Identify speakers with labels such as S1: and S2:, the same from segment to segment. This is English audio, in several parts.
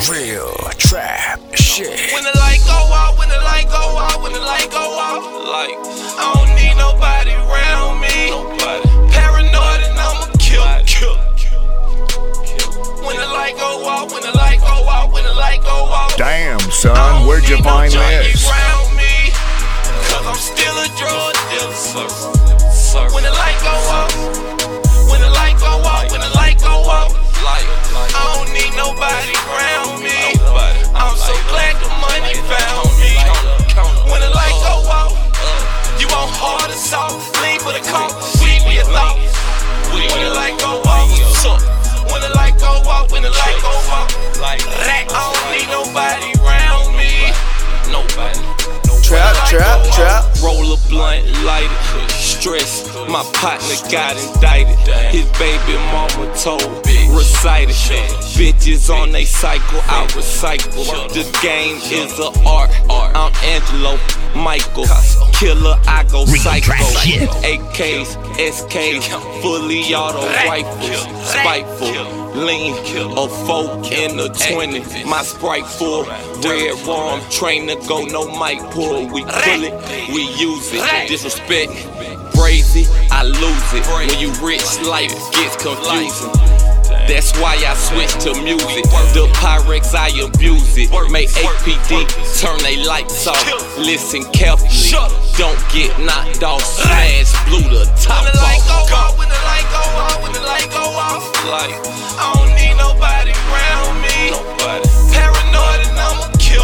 S1: Real trap shit.
S2: When the light go out, when the light go out, when the light go out, like I don't need nobody around me. Paranoid and I'ma kill. When the light go out, when the light go out, when the light go out.
S1: Damn, son, where'd you find this?
S2: Around me, cause I'm still a drug dealer. When the light go out, when the light go out, when the light go out, like I don't need nobody around me. I'm so glad the money found me. When the light go out, you want hard assault, lean for the call, sweet me a thought. When the light go out, when the light go out, when the light go out, like I don't need nobody around me. Nobody.
S1: Trap.
S2: Roll a blunt, light it. Stress, my partner got indicted. His baby mama told, recited. Bitches on they cycle, I recycle. The game is an art. I'm Angelo, Michael. Killer, I go psycho. AKs, SKs, fully auto rifles. Spiteful, lean, a fork in the 20. My Sprite full, red rum, train to go, no mic pull. We pull it, we use it. Disrespect, crazy, I lose it. When you rich, life gets confusing. That's why I switch to music. The Pyrex, I abuse it. Make APD turn they lights off. Listen carefully, don't get knocked off. Smash blue the top off. When the light go out, when the light go out, when the light go off, like I don't need nobody around me. Paranoid and I'ma kill.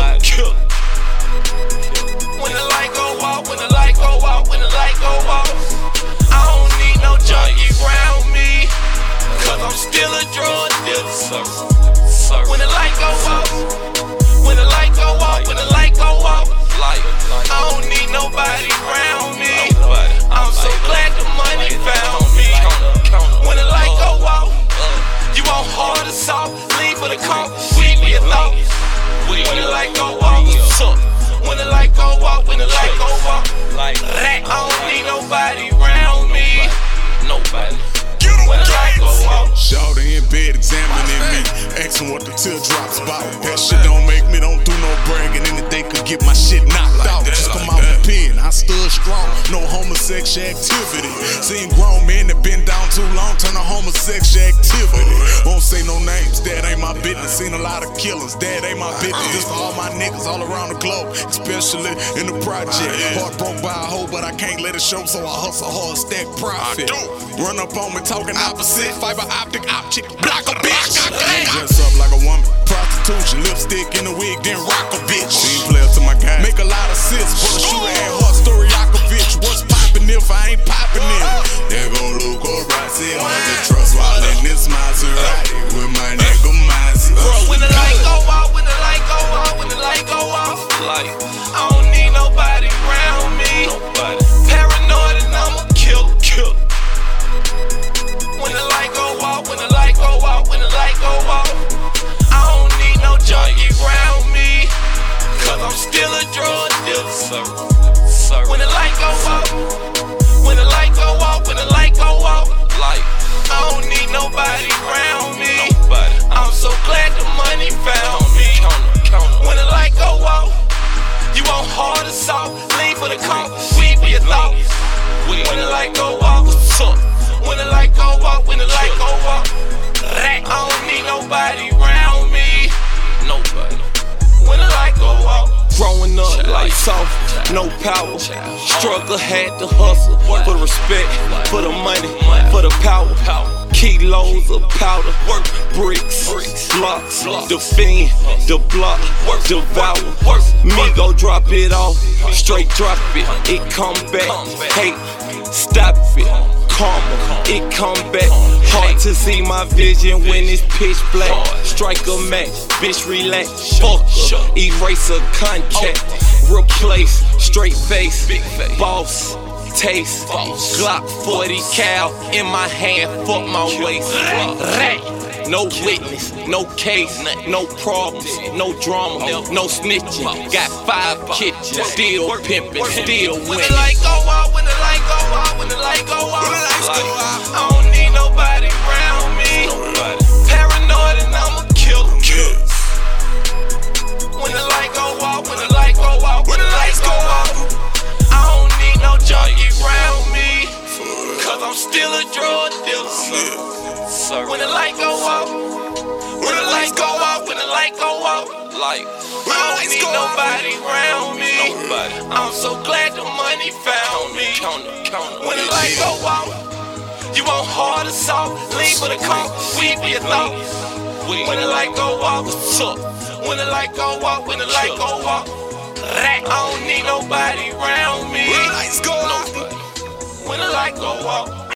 S2: When the light go out, when the light go out, when the light go out, I don't need no junkie around me. Cause I'm still a drug dealer. When the light go out, when the light go out, when the light go out, like I don't need nobody around me. I'm so glad the money found me. When the light go out, you want hard assault, lean for the call, sweet me a thought. When the light go out, when the light go out, when the light go out, like I don't need nobody around me. Nobody. When the light go out.
S3: Shawty in bed examining me, asking what the teardrops about. That shit don't make me, don't do no bragging. Anything could get my shit knocked out. Just come out the pen, I stood strong, no homosexual activity. Seen grown men that been down too long turn to homosexual activity. Won't say no names, that ain't my business. Seen a lot of killers, that ain't my business. Just for all my niggas all around the globe, especially in the project. Heart broke by a hoe, but I can't let it show, so I hustle hard, stack profit. Run up on me talking opposite, fiber optic object, block a bitch. Dress up like a woman, prostitution, lipstick in a wig, then rock a bitch. Team players to my guys, make a lot of sense, but a shooter and hard story Yakovich. What's poppin' if I ain't poppin' in? There go Luca Rossi, hard to trust while in this Maserati with my nigga Mozzie.
S2: When the light go out, when the light go out, when the light go off, like I don't need nobody around me. Paranoid and I'ma kill. When the light go out, when the light go out, when the light go out, I don't need no junkie around me. Cause I'm still a drug dealer. When the light go out, when the light go out, when the light go out, like I don't need nobody around me. I'm so glad the money found me. When the light go out, you want hard assault, lean for the call, sweet me a thought. When the light go out, when the light go out, when the light go out, I don't need nobody around me. Nobody. When the light go out. Growing up like soft, no power. Struggle, had to hustle for the respect, for the money, for the power. Kilos of powder, bricks, blocks, the fiend, the block, devour. Me go drop it off, straight drop it. It come back, hate, stop it. Karma, it come back. Hard to see my vision when it's pitch black. Strike a match, bitch relax. Fuck her, erase a contact. Replace, straight face, boss, taste. Glock 40 cal in my hand, fuck my waist. No witness, no case, no problems, no drama, no snitching. Got 5 kitchens, still pimping, still winning. When the light go out, when the light go out, when the light go out, I don't need nobody around me. Paranoid and I'ma kill. life. I don't need nobody around me. I'm so glad the money found me. When the light go out, you want hard or soft, lean for the coat, weed for your thoughts. When the light go out, what's up? When the light go out, when the light go out, I don't need nobody around me. When the lights go out, when the light go out.